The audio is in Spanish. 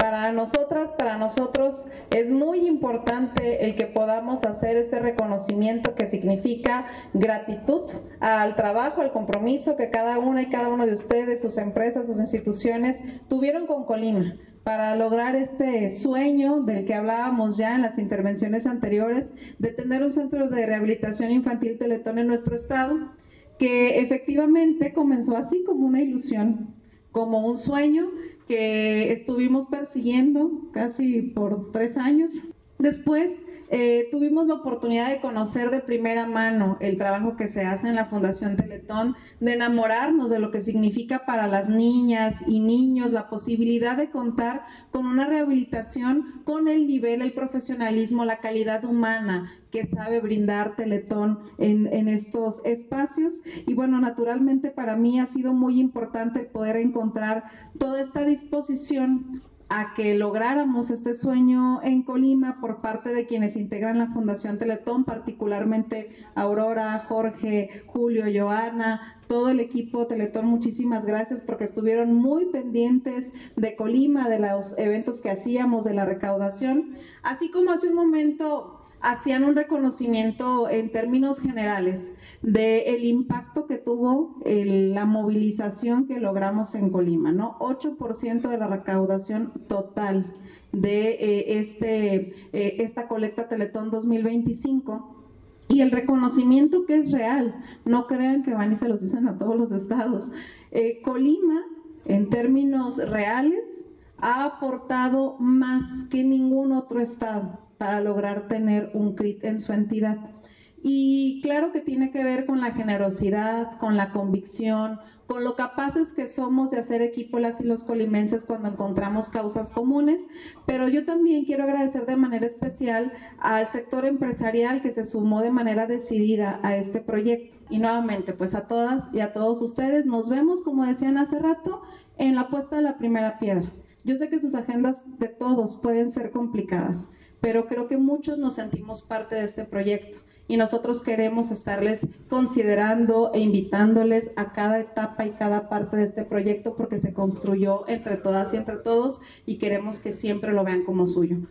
Para nosotras, para nosotros es muy importante el que podamos hacer este reconocimiento que significa gratitud al trabajo, al compromiso que cada una y cada uno de ustedes, sus empresas, sus instituciones tuvieron con Colima para lograr este sueño del que hablábamos ya en las intervenciones anteriores, de tener un centro de rehabilitación infantil Teletón en nuestro estado, que efectivamente comenzó así como una ilusión, como un sueño que estuvimos persiguiendo casi por 3 años. Después tuvimos la oportunidad de conocer de primera mano el trabajo que se hace en la Fundación Teletón, de enamorarnos de lo que significa para las niñas y niños la posibilidad de contar con una rehabilitación con el nivel, el profesionalismo, la calidad humana que sabe brindar Teletón en estos espacios. Y bueno, naturalmente para mí ha sido muy importante poder encontrar toda esta disposición a que lográramos este sueño en Colima por parte de quienes integran la Fundación Teletón, particularmente Aurora, Jorge, Julio, Joana, todo el equipo Teletón. Muchísimas gracias porque estuvieron muy pendientes de Colima, de los eventos que hacíamos, de la recaudación, así como hace un momento hacían un reconocimiento en términos generales del impacto que tuvo la movilización que logramos en Colima, ¿no? 8% de la recaudación total de esta colecta Teletón 2025. Y el reconocimiento que es real, no crean que van y se los dicen a todos los estados. Colima, en términos reales, ha aportado más que ningún otro estado para lograr tener un CRIT en su entidad. Y claro que tiene que ver con la generosidad, con la convicción, con lo capaces que somos de hacer equipo las y los colimenses cuando encontramos causas comunes, pero yo también quiero agradecer de manera especial al sector empresarial que se sumó de manera decidida a este proyecto. Y nuevamente, pues a todas y a todos ustedes, nos vemos, como decían hace rato, en la puesta de la primera piedra. Yo sé que sus agendas de todos pueden ser complicadas, pero creo que muchos nos sentimos parte de este proyecto y nosotros queremos estarles considerando e invitándoles a cada etapa y cada parte de este proyecto porque se construyó entre todas y entre todos y queremos que siempre lo vean como suyo.